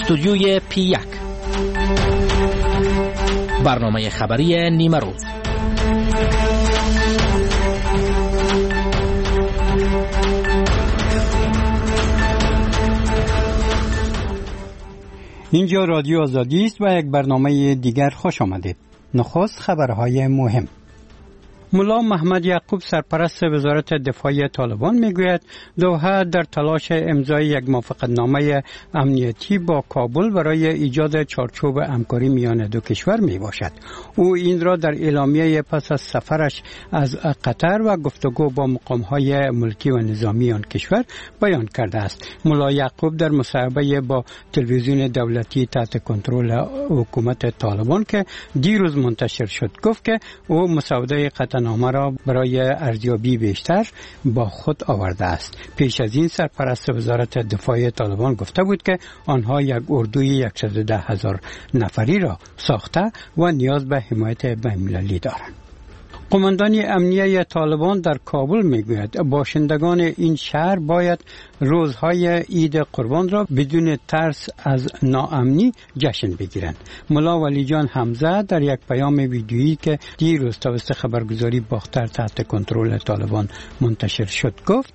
استودیوی P1 برنامه خبری نیمه روز. اینجا رادیو آزادی است و یک برنامه دیگر خوش آمدید. نخست خبرهای مهم. ملا محمد یعقوب سرپرست وزارت دفاع طالبان میگوید دوحه در تلاش امضای یک موافقتنامه امنیتی با کابل برای ایجاد چارچوب همکاری میان دو کشور می باشد. او این را در اعلامیه پس از سفرش از قطر و گفتگو با مقامهای ملکی و نظامی آن کشور بیان کرده است. ملا یعقوب در مصاحبه با تلویزیون دولتی تحت کنترل حکومت طالبان که دیروز منتشر شد گفت که او مسوده نامه را برای ارزیابی بیشتر با خود آورده است. پیش از این سرپرست وزارت دفاع طالبان گفته بود که آنها یک اردوی 110,000 نفری را ساخته و نیاز به حمایت بین‌المللی دارند. قماندان امنیه طالبان در کابل میگوید باشندگان این شهر باید روزهای عید قربان را بدون ترس از ناامنی جشن بگیرند. ملا ولی جان حمزه در یک پیام ویدیویی که دیروز توسط خبرگزاری باختر تحت کنترل طالبان منتشر شد گفت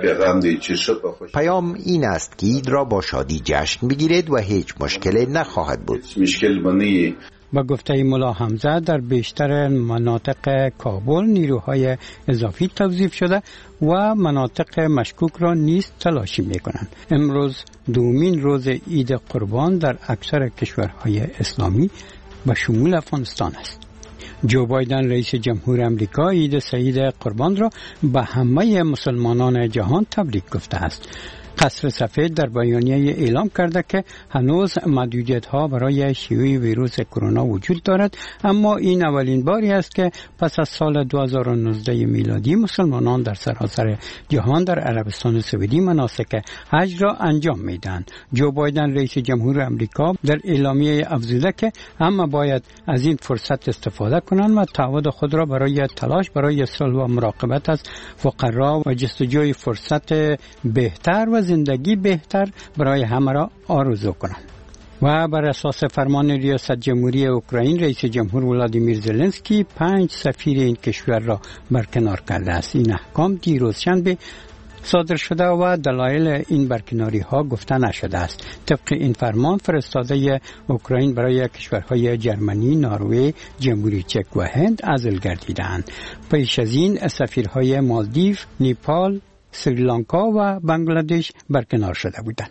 پیام این است که عید را با شادی جشن بگیرید و هیچ مشکلی نخواهد بود. با گفته ملا حمزه در بیشتر مناطق کابل نیروهای اضافی توظیف شده و مناطق مشکوک را نیز تلاشی می‌کنند. امروز دومین روز عید قربان در اکثر کشورهای اسلامی و شمول افغانستان است. جو بایدن رئیس جمهور امریکا عید سعید قربان را به همه مسلمانان جهان تبریک گفته است. قصر سفید در بیانیه اعلام کرده که هنوز محدودیت‌ها برای شیوع ویروس کرونا وجود دارد، اما این اولین باری است که پس از سال 2019 میلادی مسلمانان در سراسر جهان در عربستان سعودی مناسک حج را انجام میدهند. جو بایدن رئیس جمهور امریکا در اعلامیه افزوده که همه باید از این فرصت استفاده کنند و تعهد خود را برای تلاش برای صلح و مراقبت از فقرا و جستجوی فرصت بهتر و زندگی بهتر برای همه را آرزو کنند. و بر اساس فرمان ریاست جمهوری اوکراین رئیس جمهور ولادیمیر زلنسکی 5 سفیر این کشور را برکنار کرده است. این احکام دیروز شنبه صادر شده و دلایل این برکناری ها گفته نشده است. طبق این فرمان فرستاده اوکراین برای کشورهای جرمنی، نروژ، جمهوری چک و هند عزل گردیدند. پیش از این سفیرهای مالدیو، نیپال، سریلانکا و بنگلادش برکنار شده بودند.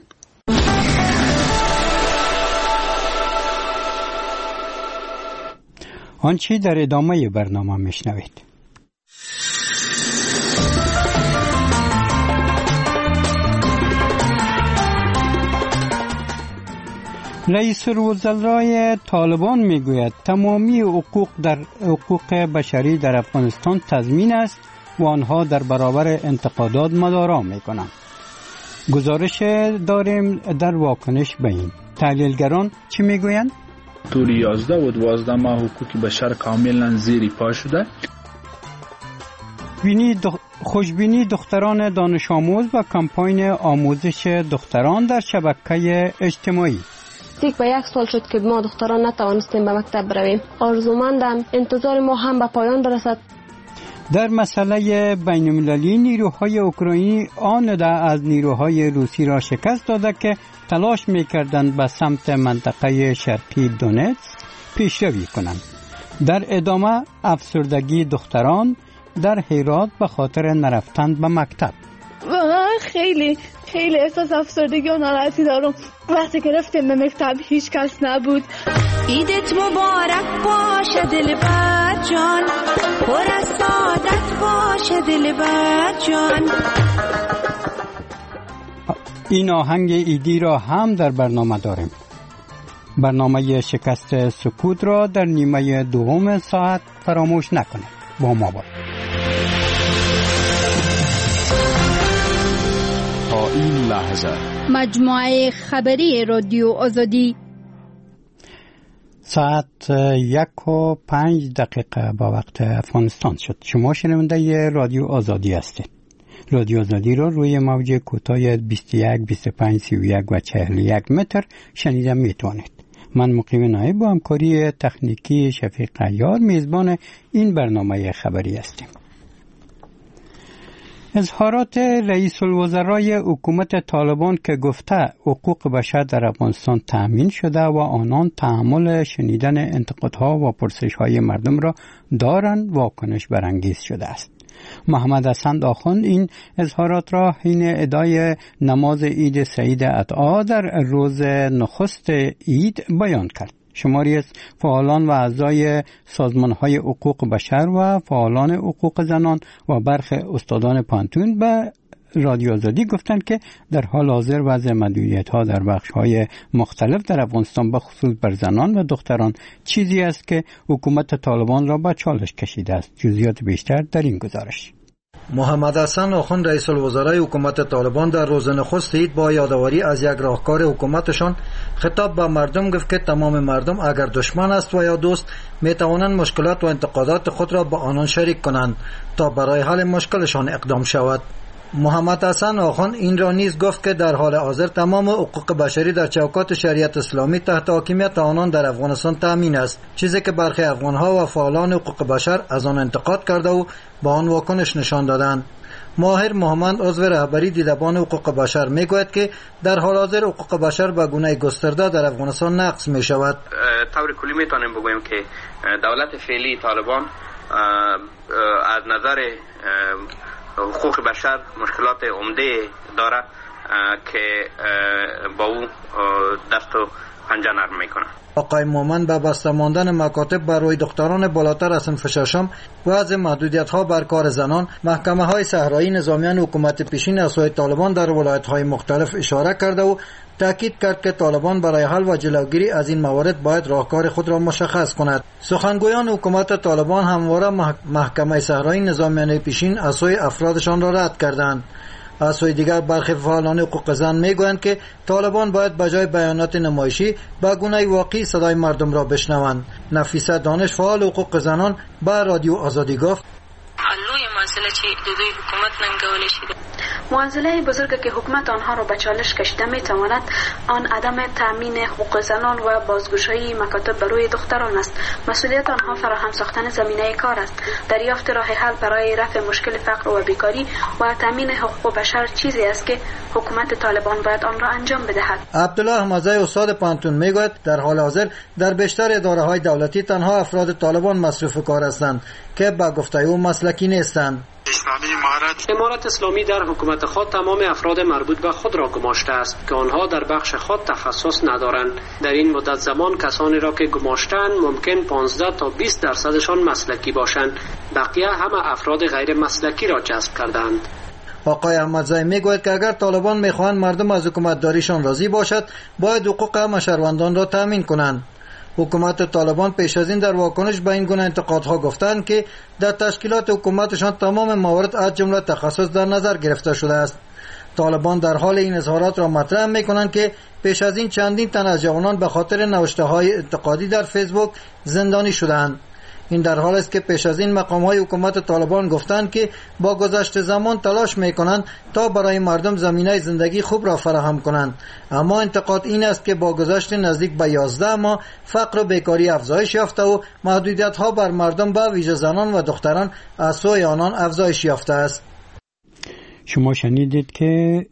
آنچه در ادامه برنامه میشنوید. رئیس الوزرای طالبان میگوید تمامی حقوق بشری در افغانستان تضمین است و آنها در برابر انتقادات مدارا میکنند. گزارش داریم در واکنش به این. تحلیلگران چی میگویند؟ طول 11 و 12 ماه حقوق بشر کاملا زیر پا شده. خوشبینی دختران دانش آموز و کمپاین آموزش دختران در شبکه اجتماعی. دیگه به 1 سال شد که ما دختران نتوانستیم به مکتب برویم. آرزومندم انتظار ما هم به پایان برسد. در مسئله بین‌المللی نیروهای اوکراینی آمده از نیروهای روسی را شکست داده که تلاش می‌کردند به سمت منطقه شرقی دونتسک پیشروی کنند. در ادامه افسردگی دختران در هرات به خاطر نرفتن به مکتب. واقعا خیلی احساس افسردگی و ناراحتی دارم. وقتی که رفتیم به مکتب هیچ کس نبود. عیدت مبارک باشه دلبر جان، پر از سعادت باشه دلبر جان. این آهنگ عیدی را هم در برنامه داریم. برنامه شکست سکوت را در نیمه دوم ساعت فراموش نکنید. با ما باشید. تا این لحظه مجموعه خبری رادیو آزادی ساعت 1:05 با وقت افغانستان شد. شما شنونده رادیو آزادی هستید. رادیو آزادی را روی موج کوتاه 21 25 31 و 41 متر شنیده میتوانید. من مقیم نایب با همکاری تکنیکی شفیق عیار میزبان این برنامه خبری هستیم. اظهارات رئیس الوزرای حکومت طالبان که گفته حقوق بشر در افغانستان تأمین شده و آنان تحمل شنیدن انتقادها و پرسش‌های مردم را دارند واکنش برانگیز شده است. محمد حسن آخوند این اظهارات را حین ادای نماز عید سعید اضحی در روز نخست عید بیان کرد. شماری از فعالان و اعضای سازمان‌های حقوق بشر و فعالان حقوق زنان و برخی استادان پانتون به رادیو آزادی گفتند که در حال حاضر وضع محدودیت‌ها در بخش‌های مختلف در افغانستان به خصوص بر زنان و دختران چیزی است که حکومت طالبان را به چالش کشیده است. جزئیات بیشتر در این گزارش. محمد حسن آخوند رئیس الوزرای حکومت طالبان در روز نخست عید با یادآوری از یک راهکار حکومتشان خطاب به مردم گفت که تمام مردم اگر دشمن است و یا دوست می توانند مشکلات و انتقادات خود را با آنان شریک کنند تا برای حل مشکلشان اقدام شود. محمد حسن آخوند این را نیز گفت که در حال حاضر تمام حقوق بشری در چوکات شریعت اسلامی تحت حاکمیت آنان در افغانستان تامین است، چیزی که برخی افغانها و فعالان حقوق بشر از آن انتقاد کرده و با آن واکنش نشان دادند. ماهر محمد عضو رهبری دیدبان حقوق بشر میگوید که در حال حاضر حقوق بشر به گونه گسترده در افغانستان نقض می شود. طور کلی میتونیم بگوییم که دولت فعلی طالبان از نظر حقوق بشر مشکلات عمده داره که با او دست و پنجه نرم میکنه. آقای مومن به بسته ماندن مکاتب برای دختران بالاتر از صنف ششم و از محدودیت‌ها بر کار زنان، محکمه‌های صحرایی نظامیان حکومت پیشین از سوی طالبان در ولایت‌های مختلف اشاره کرده و تاکید کرد که طالبان برای حل و جلوگیری از این موارد باید راهکار خود را مشخص کند. سخنگویان حکومت طالبان همواره محکمه صحرایی نظامیان پیشین از سوی افرادشان را رد کردند. از سوی دیگر برخی فعالان حقوق زن میگویند که طالبان باید بجای بیانات نمایشی به گونه واقعی صدای مردم را بشنوند. نفیسه دانش فعال حقوق زنان به رادیو آزادی گفت معضله بزرگی که حکومت آنها را به چالش کشیده میتواند آن عدم تامین حقوق زنان و بازگشایی مکاتب برای دختران است. مسئولیت آنها فراهم ساختن زمینه کار است. دریافت راه حل برای رفع مشکل فقر و بیکاری و تامین حقوق بشر چیزی است که حکومت طالبان باید آن را انجام بدهد. عبدالله احمدزی استاد پانتون میگوید در حال حاضر در بیشتر اداره‌های دولتی تنها افراد طالبان مصروف کار هستند که با گفته او مسلکی نیستند. امارت اسلامی در حکومت خود تمام افراد مربوط به خود را گماشته است که آنها در بخش خود تخصص ندارند. در این مدت زمان کسانی را که گماشتند ممکن 15 تا 20% مسلکی باشند، بقیه همه افراد غیر مسلکی را جذب کردند. آقای احمدزی میگوید که اگر طالبان میخواهند مردم از حکومت داریشان راضی باشد باید حقوق همه شهروندان را تامین کنند. حکومت طالبان پیش از این در واکنش به این گونه انتقادها گفتند که در تشکیلات حکومتشان تمام موارد از جمله تخصص در نظر گرفته شده است. طالبان در حال این اظهارات را مطرح میکنند که پیش از این چندین تن از جوانان به خاطر نوشته‌های انتقادی در فیسبوک زندانی شدند. این در حال است که پیش از این مقام‌های حکومت طالبان گفتند که با گذشت زمان تلاش می‌کنند تا برای مردم زمینه زندگی خوب را فراهم کنند، اما انتقاد این است که با گذشت نزدیک به 11 ماه فقر و بیکاری افزایش یافته و محدودیت‌ها بر مردم به ویژه زنان و دختران از سوی آنان افزایش یافته است. شما شنیدید که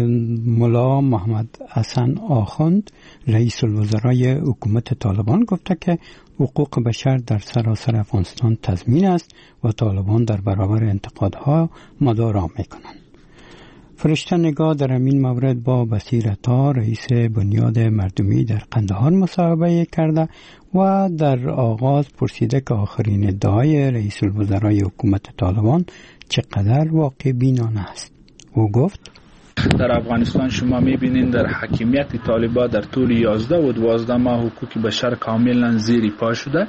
ملا محمد حسن آخوند رئیس الوزرای حکومت طالبان گفته که حقوق بشر در سراسر افغانستان تضمین است و طالبان در برابر انتقادها مدارا میکنند. فرشته نگاه در این مورد با بصیر عطا رئیس بنیاد مردمی در قندهار مصاحبه کرده و در آغاز پرسیده که آخرین ادعای رئیس الوزرای حکومت طالبان چقدر واقع بینانه است. او گفت در افغانستان شما میبینید در حاکمیت طالبان در طول 11 و 12 ماه حقوق بشر کاملا زیر پا شده.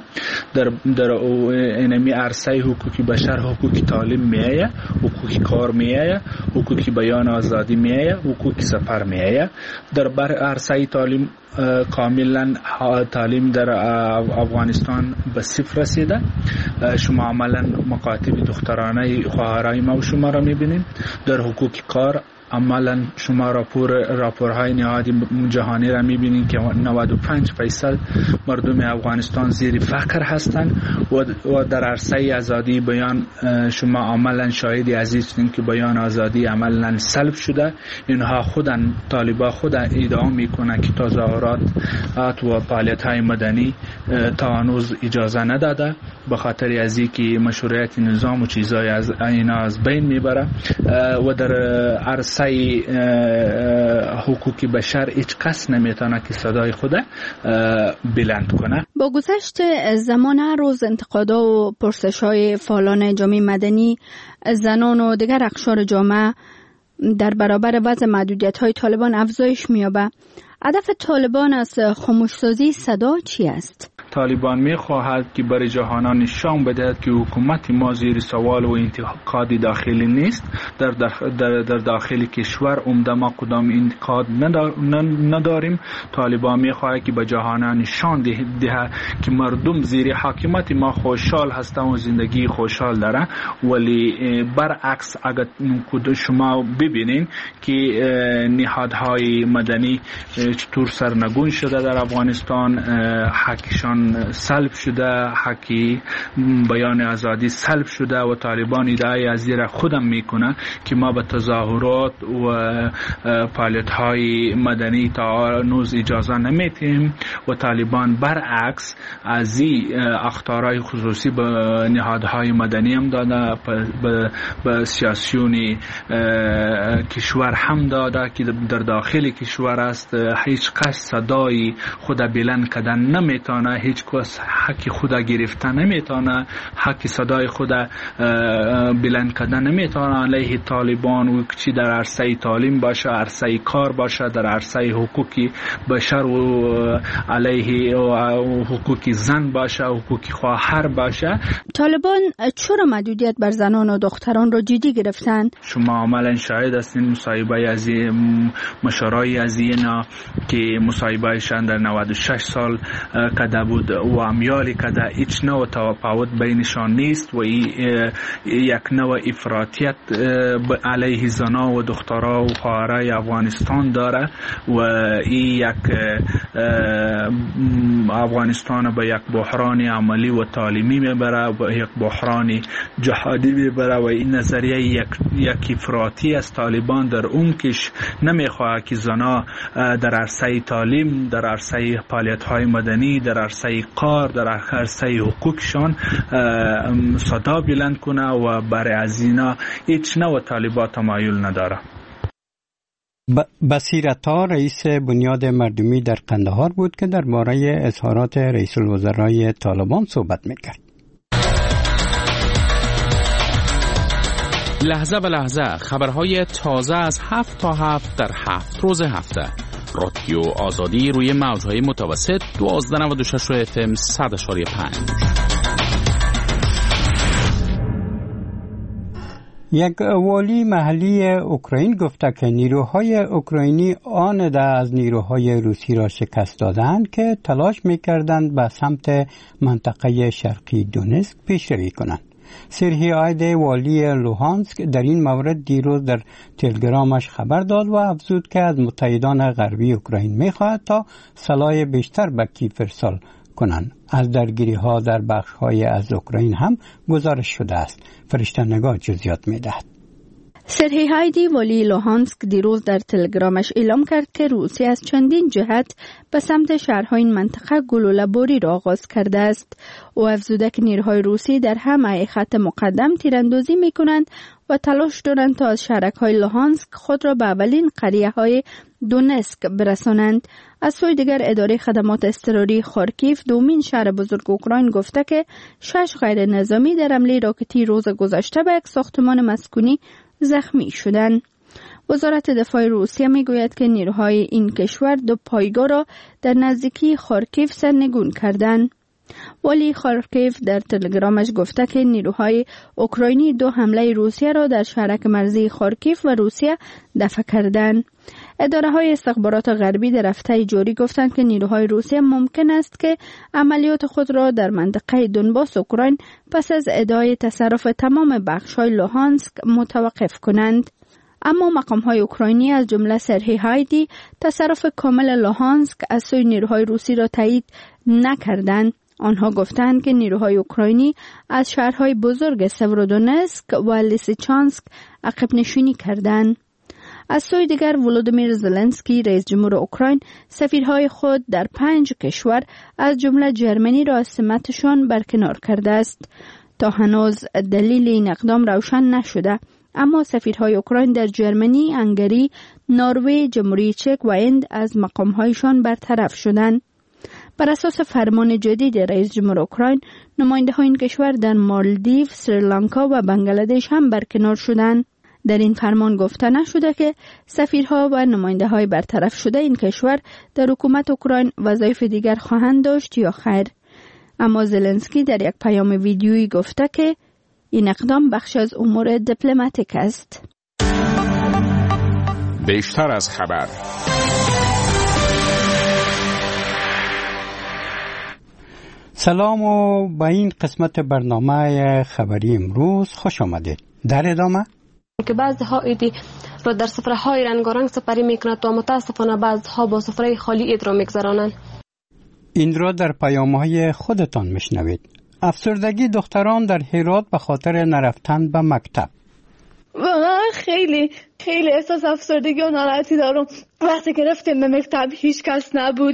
در اینمی عرصه حقوق بشر حقوق تعلیم میایه، حقوق کار میایه، حقوق بیان آزادی میایه، حقوق سفر میایه. در عرصه تعلیم کاملا تعلیم در افغانستان به صفر رسیده. شما عملا مکاتب دخترانه خواهرای ما و شما را میبینید. در حقوق کار عملا شما راپورهای نهادی جهانی را میبینید که 95% مردم افغانستان زیر فقر هستند و در عرصه آزادی بیان شما عملا شاهدی عزیزید که بیان آزادی عملا سلب شده. اینها خودن طالبان خود ادعا میکنند که تظاهرات و فعالیت‌های مدنی تا هنوز اجازه نداده، به خاطر از اینکه مشروعیت نظام و چیزای از اینا از بین میبره و در عرصه حقوق بشر هیچ کس نمیتونه که صدای خود بلند کنه. با گذشت زمان روز انتقادها و پرسش‌های فعالان جامعه مدنی، زنان و دیگر اقشار جامعه در برابر وضع محدودیت‌های طالبان افزایش می‌یابد. هدف طالبان از خاموشسازی صدا چی است؟ طالبان می‌خواهد که برای جهان نشان بدهد که حکومت ما زیر سوال و انتقاد داخلی نیست. در داخل کشور عمده ما کدام انتقاد نداریم. طالبان می‌خواهد که به جهان نشان دهد که مردم زیر حاکمیت ما خوشحال هستند و زندگی خوشحال دارند. ولی برعکس اگر شما ببینید که نهادهای مدنی چطور سرنگون شده در افغانستان، حقشان سلب شده، حقی بیان آزادی سلب شده و طالبان ادعای از زیر خودم میکنه که ما به تظاهرات و فعالیت‌های مدنی تا هنوز اجازه نمیدیم و طالبان برعکس از این اخطارهای خصوصی به نهادهای مدنی هم داده، به سیاسیون کشور هم داده که در داخل کشور است. هیچ کس صدای خود بلند کردن نمیتونه، هیچ کس حق خود گرفتن نمیتونه، حق صدای خود بلند کردن نمیتونه علیه طالبان و چی در عرصه تعلیم باشه، عرصه کار باشه، در عرصه حقوق بشر و علیه حقوق زن باشه، حقوق خواهر باشه. طالبان چرا محدودیت بر زنان و دختران را جدی گرفتن؟ شما عملا شاهد هستین مصاحبه از مشارای از اینا که مصاحبهشان در 96 سال کده بود و امیالی کده هیچ نوع تفاوت بینشان نیست و یک نوع افراطیت علیه زنا و دخترها و خواهرای افغانستان داره و این یک افغانستان به یک بحران عملی و تعلیمی میبره و یک بحران جهادی میبره و این نظریه یک افراطی از طالبان در اون کش نمیخواه که زنا در عرصه تعلیم، در عرصه فعالیت‌های مدنی، در عرصه کار، در عرصه حقوقشان صدا بلند کنه و برای از اینا هیچ نوع طالبان تمایل نداره. بصیرتا رئیس بنیاد مردمی در قندهار بود که درباره اظهارات رئیس الوزرای طالبان صحبت میکرد. لحظه به لحظه خبرهای تازه از 7 تا 7 در 7 روز هفته. رادیو آزادی روی موجهای متوسط 1296 FM 100.5. یک والی محلی اوکراین گفته که نیروهای اوکراینی آنده از نیروهای روسی را شکست دادند که تلاش می‌کردند به سمت منطقه شرقی دونسک پیشروی کنند. سرهی آیده والی لوهانسک در این مورد دیروز در تلگرامش خبر داد و افزود که از متحدان غربی اوکراین می‌خواهد تا سلاح بیشتر به کیف ارسال کنند. از درگیری‌ها در بخش‌های از اوکراین هم گزارش شده است. فرشته نگاه جزئیات می‌دهد. سرهی هایدی والی لوهانسک دیروز در تلگرامش اعلام کرد که روسیه از چندین جهت به سمت شهرهای این منطقه گلوله‌باری را آغاز کرده است. او افزوده که نیروهای روسی در همه خط مقدم تیراندازی می‌کنند و تلاش دارند تا از شهرک‌های لوهانسک خود را به اولین قریه‌های دونسک برسانند. از سوی دیگر اداره خدمات اضطراری خارکیف دومین شهر بزرگ اوکراین گفته که 6 غیر نظامی در حمله راکتی روز گذشته به یک ساختمان مسکونی زخمی شدند. وزارت دفاع روسیه میگوید که نیروهای این کشور 2 پایگاه را در نزدیکی خارکیف سرنگون کردند. ولی خارکیف در تلگرامش گفته که نیروهای اوکراینی 2 حمله روسیه را در شهرک مرزی خارکیف و روسیه دفع کردند. اداره‌های استخبارات غربی در هفته جاری گفتند که نیروهای روسیه ممکن است که عملیات خود را در منطقه دونباس اوکراین پس از ادعای تصرف تمام بخش‌های لوهانسک متوقف کنند. اما مقام‌های اوکراینی از جمله سرهی هایدی تصرف کامل لوهانسک از سوی نیروهای روسی را تایید نکردند. آنها گفتند که نیروهای اوکراینی از شهرهای بزرگ سورودونسک و لیسیچانسک عقب نشینی کردند. از سوی دیگر ولودیمیر زلنسکی رئیس جمهور اوکراین سفیرهای خود در 5 کشور از جمله جرمنی را از سمتشان برکنار کرده است. تا هنوز دلیل این اقدام روشن نشده، اما سفیرهای اوکراین در جرمنی، هنگری، نروژ، جمهوری چک و هند از مقامهایشان برطرف شدند. بر اساس فرمان جدید رئیس جمهور اوکراین، نماینده های این کشور در مالدیو، سریلانکا و بنگلادش هم برکنار شدند. در این فرمان گفته نشده که سفیرها و نماینده های برطرف شده این کشور در حکومت اوکراین وظایف دیگر خواهند داشت یا خیر. اما زلنسکی در یک پیام ویدیویی گفته که این اقدام بخش از امور دیپلماتیک است. بیشتر از خبر. سلام و با این قسمت برنامه خبری امروز خوش آمدید. در ادامه که بعضها ایدی را در سفره‌های رنگارنگ سپری میکند و متاسفانه بعضها با سفره خالی اید را میگذرانند. این را در پیام‌های خودتان میشنوید. افسردگی دختران در هرات به خاطر نرفتن به مکتب. واقعا خیلی احساس افسردگی و ناراحتی دارم. وقتی که رفتیم به مکتب هیچ کس نبود.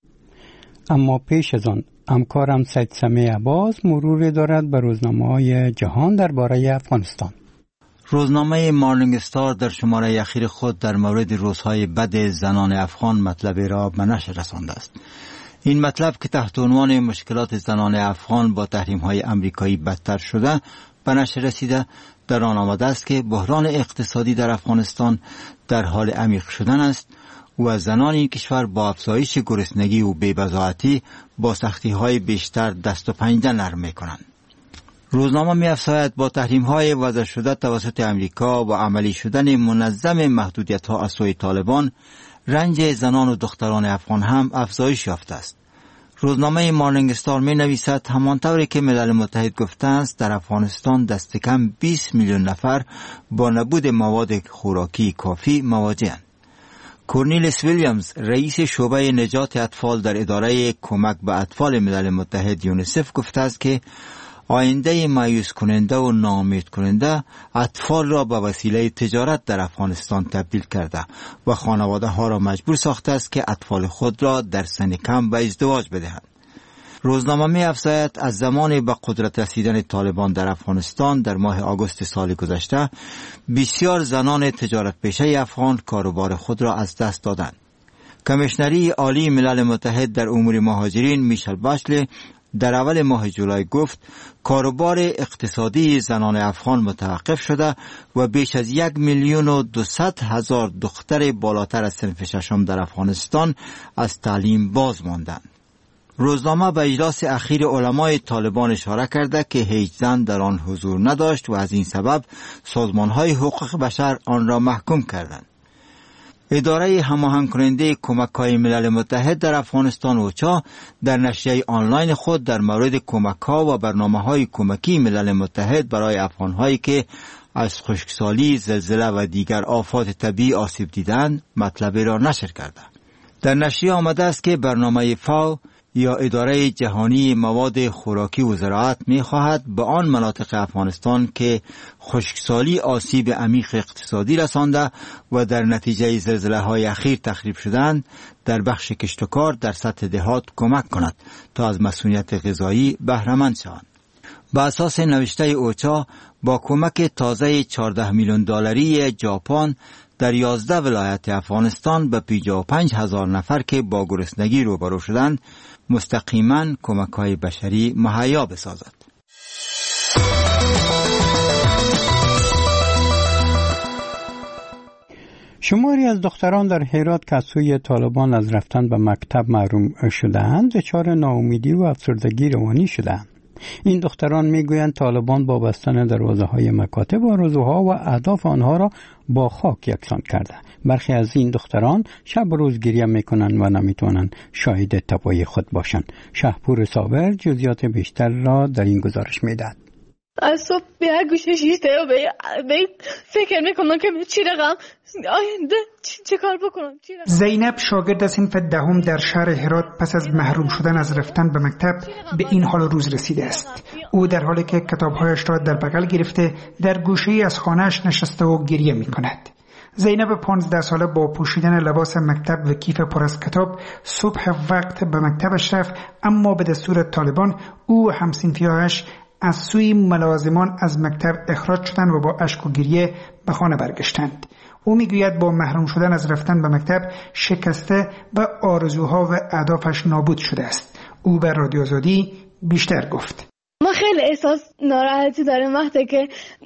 اما پیش از آن همکارم سید سمیع عباس مرور دارد به روزنامه‌های جهان درباره افغانستان. روزنامه مارنینگ استار در شماره اخیر خود در مورد روزهای بد زنان افغان مطلب را به نشر رسانده است. این مطلب که تحت عنوان مشکلات زنان افغان با تحریم‌های آمریکایی بدتر شده به نشر رسیده، در آن آمده است که بحران اقتصادی در افغانستان در حال عمیق شدن است و زنان این کشور با افزایش گرسنگی و بی‌بضاعتی با سختی‌های بیشتر دست و پنجه نرم می‌کنند. روزنامه می‌افزاید با تحریم‌های وضع شده توسط آمریکا و عملی شدن منظم محدودیت‌ها از سوی طالبان، رنج زنان و دختران افغان هم افزایش یافته است. روزنامه مارنینگ استار می‌نویسد همانطوری که ملل متحد گفته است در افغانستان دست کم 20 میلیون نفر با نبود مواد خوراکی کافی مواجه‌اند. کورنیلیس ویلیامز رئیس شعبه نجات اطفال در اداره کمک به اطفال ملل متحد یونیسف گفته است که آینده مایوس کننده و ناامید کننده اطفال را به وسیله تجارت در افغانستان تبدیل کرده و خانواده ها را مجبور ساخته است که اطفال خود را در سن کم به ازدواج بدهند. روزنامه می افزاید از زمان به قدرت رسیدن طالبان در افغانستان در ماه آگوست سال گذشته بسیار زنان تجارت پیشه افغان کاروبار خود را از دست دادند. کمیشنری عالی ملل متحد در امور مهاجرین میشل باشلی در اول ماه جولای گفت کاروبار اقتصادی زنان افغان متوقف شده و بیش از 1,200,000 دختر بالاتر از صنف ششم در افغانستان از تعلیم باز ماندند. روزنامه به اجلاس اخیر علمای طالبان اشاره کرده که هیچ زن در آن حضور نداشت و از این سبب سازمان‌های حقوق بشر آن را محکوم کردند. اداره هماهنگ کننده کمک‌های ملل متحد در افغانستان اوچا در نشریه آنلاین خود در مورد کمک‌ها و برنامه‌های کمکی ملل متحد برای افغان‌هایی که از خشکسالی، زلزله و دیگر آفات طبیعی آسیب دیدند مطلب را نشر کرده. در نشریه آمده است که برنامه فاو یا اداره جهانی مواد خوراکی و زراعت می‌خواهد به آن مناطق افغانستان که خشکسالی آسیب عمیق اقتصادی رسانده و در نتیجه زلزله‌های اخیر تخریب شدند در بخش کشت و کار در سطح دهات کمک کند تا از مسئولیت غذایی بهره مند شوند. به اساس نوشته اوچا با کمک تازه 14 میلیون دلاری ژاپن در 11 ولایت افغانستان به 55,000 نفر که با گرسنگی روبرو شدند مستقیما کمک‌های بشری مهیا بسازد. شماری از دختران در هرات که از سوی طالبان از رفتن به مکتب محروم شدند دچار ناامیدی و افسردگی روانی شدند. این دختران میگویند طالبان با بستن دروازه‌های مکاتب آرزوها و اهداف آنها را با خاک یکسان کرده. برخی از این دختران شب و روز گریه میکنند و نمیتوانند شاهد تباهی خود باشند. شهپور صابر جزئیات بیشتر را در این گزارش میدهد. از صبح به گوشه شیشته و به فکر میکنم که چی رقم آینده چه کار بکنم. زینب شاگرد صنف دهم در شهر هرات پس از محروم شدن از رفتن به مکتب به این حال روز رسیده است. او در حالی که کتابهایش را در بغل گرفته در گوشه‌ای از خانه‌اش نشسته و گریه میکند. زینب 15 ساله با پوشیدن لباس مکتب و کیف پر از کتاب صبح وقت به مکتبش رفت، اما به دستور طالبان او و هم‌صنفی‌هایش از سوی ملازمان از مکتب اخراج شدند و با اشک و گریه به خانه برگشتند. او میگوید با محروم شدن از رفتن به مکتب شکسته و آرزوها و اهدافش نابود شده است. او به رادیو آزادی بیشتر گفت. ما خیلی احساس ناراحتی داریم وقتی که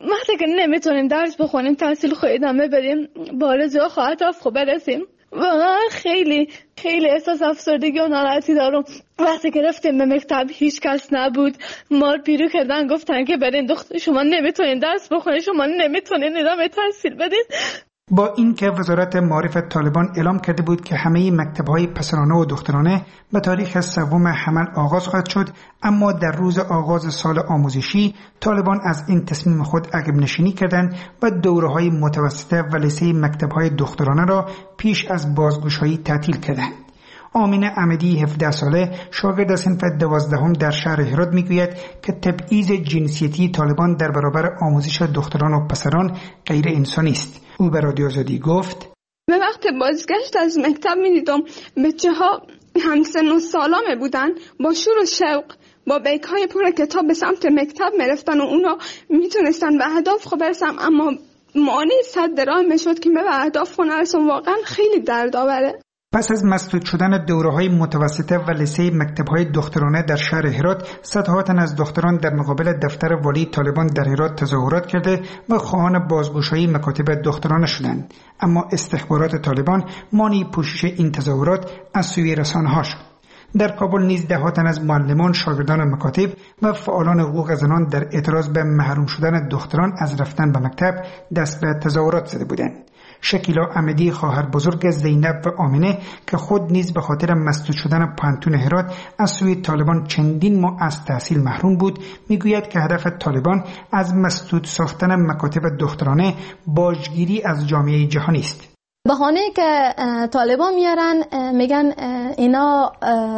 نمیتونیم درس بخونیم، تحصیل خود ادامه بدیم، با آرزوها و اهداف خود برسیم. واقعا خیلی احساس افسردگی و ناراحتی دارم. وقتی که رفتیم به مکتب هیچ کس نبود، مار پیرو کردن، گفتن که برین دختر شما نمیتونین درس بخونین، شما نمیتونین ادامه تحصیل بدین. با اینکه وزارت معارف طالبان اعلام کرده بود که همه مکتب‌های پسرانه و دخترانه به تاریخ 3 حمل آغاز خواهد شد، اما در روز آغاز سال آموزشی طالبان از این تصمیم خود عقب نشینی کردند و دوره‌های متوسطه و لیسه مکتب‌های دخترانه را پیش از بازگشایی تعطیل کردند. آمینه احمدی 17 ساله شاگرد صنف 12 در شهر هرات میگوید که تبعیض جنسیتی طالبان در برابر آموزش دختران و پسران غیر انسانی است. او به رادیو آزادی گفت: به وقت بازگشت از مکتب می‌دیدم بچه‌ها همسن و سالانه بودن، با شور و شوق با بیگ‌های پر کتاب به سمت مکتب می‌رفتن و اونا میتونستن به اهداف خود برسن، اما مانع صد راه میشد که به اهداف خود نرسن. واقعا خیلی دردآوره. پس از مسدود شدن دوره‌های متوسطه و لیسه مکتب‌های دخترانه در شهر هرات، صدها تن از دختران در مقابل دفتر والی طالبان در هرات تظاهرات کرده و خواهان بازگشایی مکاتب دخترانه شدند. اما استخبارات طالبان مانع پوشش این تظاهرات از سوی رسانه‌ها شد. در کابل نیز ده ها تن از معلمان، شاگردان مکاتب و فعالان حقوق زنان در اعتراض به محروم شدن دختران از رفتن به مکتب دست به تظاهرات زده بودند. شکیلا احمدی خواهر بزرگ زینب و آمینه که خود نیز به خاطر مسدود شدن پانتون هرات از سوی طالبان چندین ماه از تحصیل محروم بود، میگوید که هدف طالبان از مسدود ساختن مکاتب دخترانه باجگیری از جامعه جهانی است. بهانه که طالبان میارن میگن اینا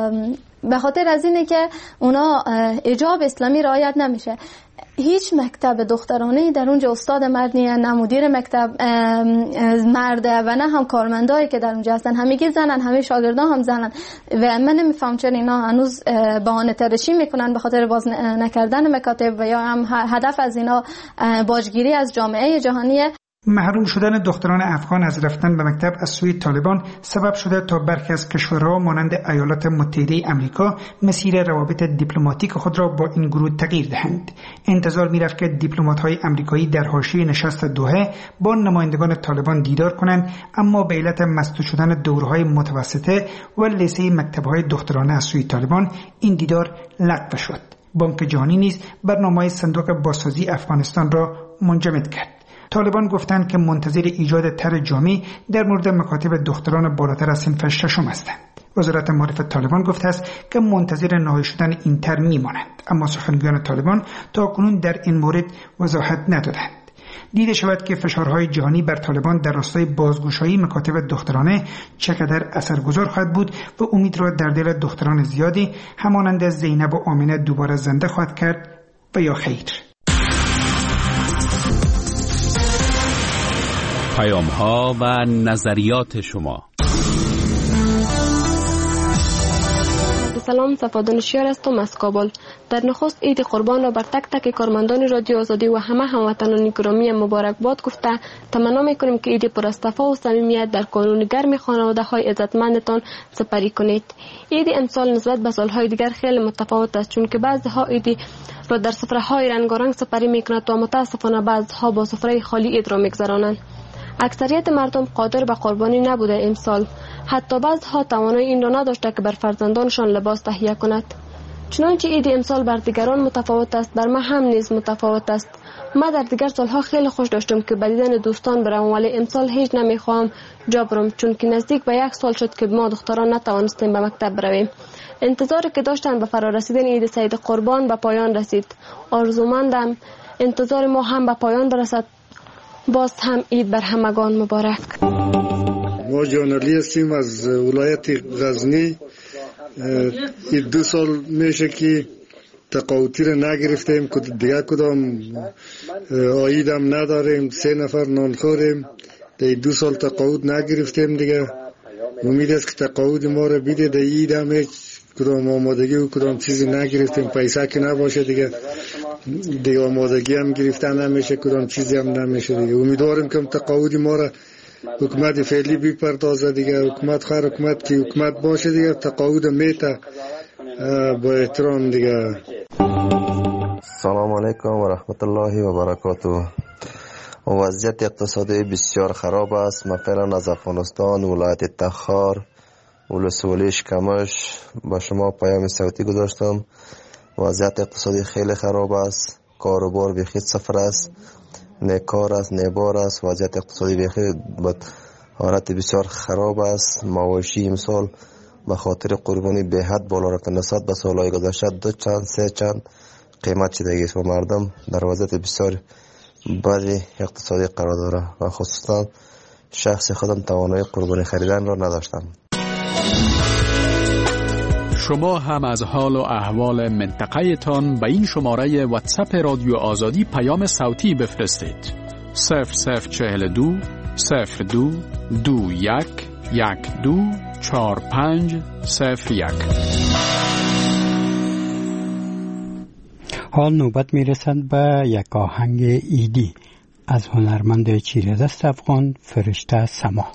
به خاطر از اینه که اونا حجاب اسلامی رعایت نمیشه. هیچ مکتب دخترانه در اونجا استاد مرد نیست، نه مدیر مکتب مرده و نه هم کارمندایی که در اونجا هستن، همگی زنن، همه شاگردان هم زنن و من نمیفهم چرا اینا هنوز بهانه تراشی میکنن به خاطر باز نکردن مکاتب و یا هم هدف از اینا باجگیری از جامعه جهانیه. محروم شدن دختران افغان از رفتن به مکتب از سوی طالبان سبب شده تا برخی از کشورها مانند ایالات متحده آمریکا مسیر روابط دیپلماتیک خود را با این گروه تغییر دهند. انتظار می‌رفت که دیپلمات‌های آمریکایی در حاشیه نشست دوحه با نمایندگان طالبان دیدار کنند، اما به علت مسدود شدن دوره‌های متوسطه و لیسه مکتب‌های دخترانه از سوی طالبان این دیدار لغو شد. بانک جهانی نیز برنامه‌های صندوق بازسازی افغانستان را منجمد کرد. طالبان گفتند که منتظر ایجاد طرح جامع در مورد مکاتب دختران بالاتر از صنف 6 هستند. وزارت معارف طالبان گفته است که منتظر نهایی شدن این طرح میمانند، اما سخنگویان طالبان تاکنون در این مورد وضاحت ندادند. دیده شود که فشارهای جهانی بر طالبان در راستای بازگشایی مکاتب دخترانه چقدر اثرگذار خواهد بود و امید را در دل دختران زیادی همانند زینب و آمینه دوباره زنده خواهد کرد و یا خیر. پیام‌ها و نظریات شما. سلام، صفادانشیار هستم از کابل. در نخست عید قربان را بر تک تک کارمندان رادیو آزادی و همه هموطنان گرامی مبارکباد گفته تمنا می‌کنیم که عید پر از صفا و صمیمیت در کانون گرم خانواده‌های عزتمندتان سپری کنید. عید امسال نسبت به سال‌های دیگر خیلی متفاوت است، چون که بعضی‌ها عید را در سفره‌های رنگارنگ سپری می‌کنند و متأسفانه بعضی‌ها با سفره خالی عید را می‌گذرانند. اکثریت مردم قادر به قربانی نبوده امسال. حتی بعضها توانایی این را نداشته که بر فرزندانشان لباس تهیه کند. چنانچه عید امسال بر دیگران متفاوت است، بر من هم نیز متفاوت است. ما در دیگر سالها خیلی خوش داشتم که به دیدن دوستان بروم، ولی امسال هیچ نمیخواهم جا برم، چون که نزدیک به 1 سال شد که ما دختران نتوانستیم به مکتب برویم. انتظاری که داشتن به فرارسیدن عید سید قربان به پایان رسید. آرزومندم انتظار ما هم به پایان برسد. باز هم عید بر همگان مبارک. ما جانلی هستیم از ولایت غزنی. این 2 سال میشه که تقاوتی را نگرفتیم، دیگه کدام عید هم نداریم، 3 نفر نانخوریم. در 2 سال تقاوت نگرفتیم دیگه. امید است که تقاوت ما را بیده. در عید هم هیچ کدام آمادگی و کدام چیزی نگرفتیم، پیسه که نباشه دیگه آمادگی هم گرفتن نمیشه، کدام چیزی هم نمیشه دیگه. امیدواریم که تقاوت ما را حکومت فعلی بپردازه دیگه. حکومت خیر حکومت که حکومت باشه دیگه، تقاعد میته با احترام دیگه. سلام علیکم و رحمت الله و برکاته. وضعیت اقتصادی بسیار خراب است. من فعلا از افغانستان ولایت تخار ولسوالی شکمش با شما پیام صوتی گذاشتم. وضعیت اقتصادی خیلی خراب است. کاروبار بیخی صفر است، نه کار است نه بار است. وضعیت اقتصادی بیخی حالت بسیار خراب است. مواشی امسال به خاطر قربانی به حد بالا رفته، نسبت به سالهای گذشته 2 چند 3 چند قیمت شده است و مردم در وضعیت بسیار بدی اقتصادی قرار داره و خصوصا شخص خودم توانایی قربانی خریدن را نداشتم. شما هم از حال و احوال منطقه تان به این شماره واتساپ رادیو آزادی پیام صوتی بفرستید. 0042 02 21 12 4501. حال نوبت میرسد به یک آهنگ ایدی از هنرمند چیره‌دست افغان فرشته سما.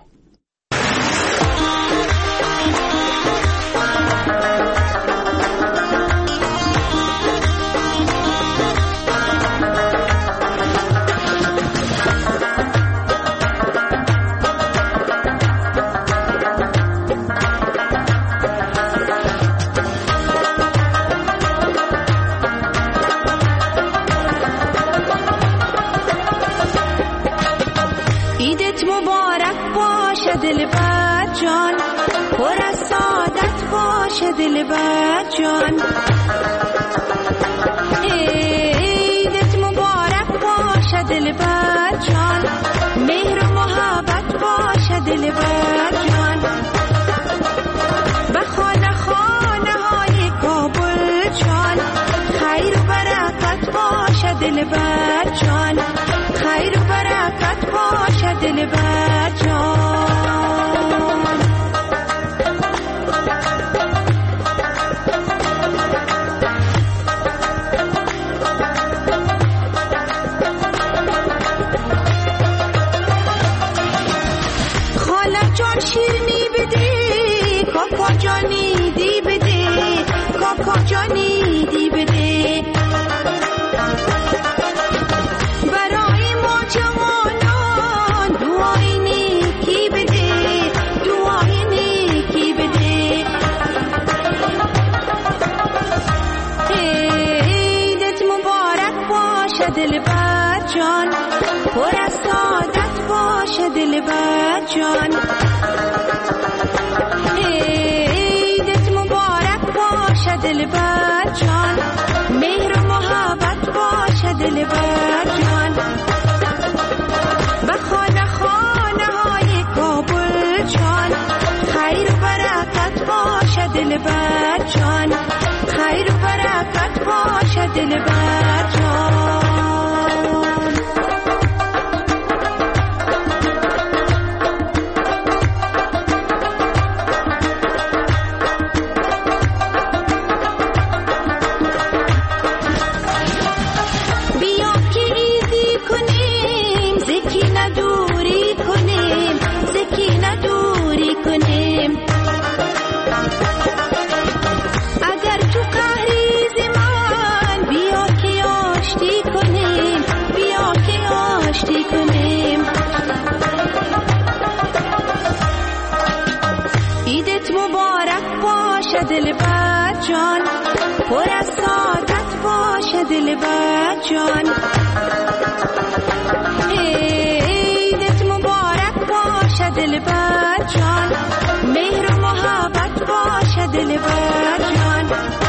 دلبر جان عیدت مبارک باشه دلبر جان، مهر و محبت باشه دلبر جان. به خانه خانه های کابل جان خیر و برکت باشه دلبر جان، خیر و برکت باشه دلبر جان. شیرنی بده کاکا جانی دی بده، کاکا جانی دی بده. برای ما جوانان دعای نیکی بده، دعای نیکی بده. عیدت مبارک باشه دلبر جان، پر از سعادت باشه دلبر جان. دلبر جان مهر و محبت باشه دلبر جان. به خانه خانه های کابل جان خیر و برکت باشه دلبر جان، خیر و برکت باشه دلبر جان. اگر تو قهری زمان بیا که دلبر جان، پر از سعادت باشه دلبر جان. عیدت مبارک باشه دلبر جان، مهر و محبت باشه دلبر جان.